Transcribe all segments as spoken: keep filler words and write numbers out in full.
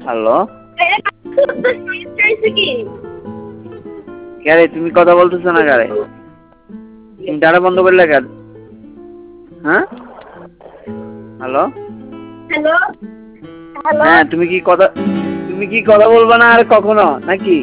hello কারে তুমি কথা বলতেছো না কারে তুমি ডাটা বন্ধ করলে কেন হ্যাঁ হ্যালো হ্যালো হ্যালো হ্যাঁ তুমি কি কথা তুমি কি কথা বলবা না আর কখনো নাকি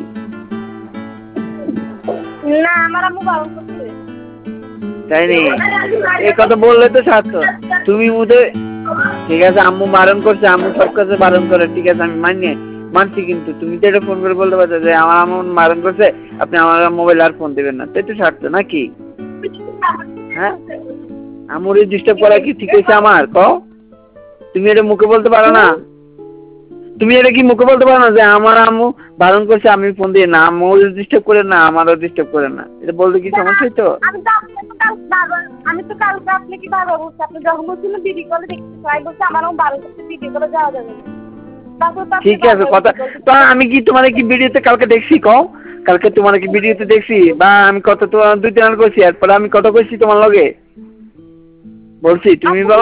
না আমার আম্মু বারণ করছে তাই নি এই কথা বললে তো সার্থক তুমি মুদে ঠিক আছে আম্মু বারণ করছে আম্মু সব কাছে বারণ করে ঠিক আছে আমি মানি মানছি কিন্তু তুমি তো এটা ফোন করে বলতে পারছো যে আমার আম্মু বারণ করছে আপনি আমার মোবাইল আর ফোন দিবেন না তাই তো সার্থক নাকি হ্যাঁ আম্মুর ডিস্টার্ব করা কি ঠিক আছে আমার কও তুমি এটা মুখে বলতে পারো না তুমি এটা কি মুখে বলতে পারো না যে আমার আম্মু বারণ করছে আমি ফোন দিয়ে না আম্মু ডিস্টার্ব করে না আমারও ডিস্টার্ব করে না এটা বলতে কি সমস্যা হইতো আমি তো কালকে আপনি কি বারবার বলছি আপনি যখন বলছিলেন ভিডিও কলে দেখতে চাই বলছি আমার বারণ করতে ভিডিও কলে যাওয়া যাবে ঠিক আছে কথা তো আমি কি তোমার কি ভিডিওতে কালকে দেখছি কও কালকে তোমার কি ভিডিওতে দেখছি বা আমি কত তোমার দুই তিন করছি এরপরে আমি কত কইছি তোমার লগে বলছি তুমি বলো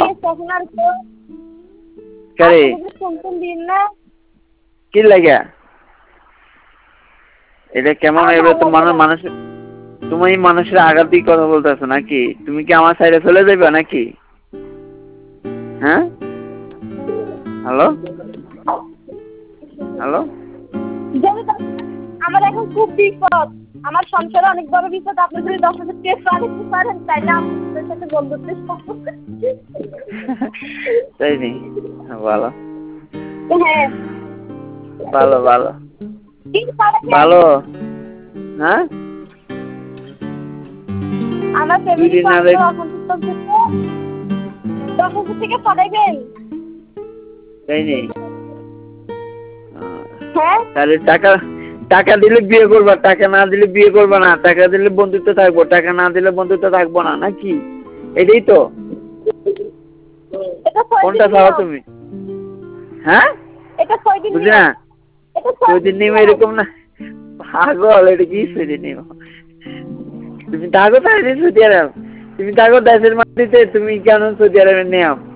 কারে কি লাগা এটা কেমন এবার তো মানুষ মানুষ তুমি মানুষের আঘাত দিয়ে কথা বলতেছো নাকি তুমি কি আমার সাইডে চলে যাবে নাকি হ্যাঁ হ্যালো হ্যালো আমার এখন খুব বিপদ আমার সংসারে অনেক বড় বিপদ আপনি যদি দশ হাজার টাকা রাখতে পারেন তাইলে আপনাদের সাথে বন্ধুত্বের সম্পর্ক তাই নি ভালো হ্যাঁ ভালো ভালো ভালো হ্যাঁ আমার ফ্যামিলি দশ হাজার থেকে পাঠাইবেন তাই নি হ্যাঁ তাহলে টাকা টাকা দিলে বিয়ে করবা টাকা না দিলে বিয়ে করবা না টাকা দিলে বন্ধুত্ব থাকবো টাকা না দিলে বন্ধুত্ব থাকবো না নাকি এটাই তো কোনটা চাও তুমি হ্যাঁ বুঝলি না ছয়দিন নিম এরকম না পাগল এটা কি ছয়দিন নিম তুমি থাকো তাই সৌদি আরব তুমি থাকো দেশের মাটিতে তুমি কেন সৌদি আরবে নিয়ম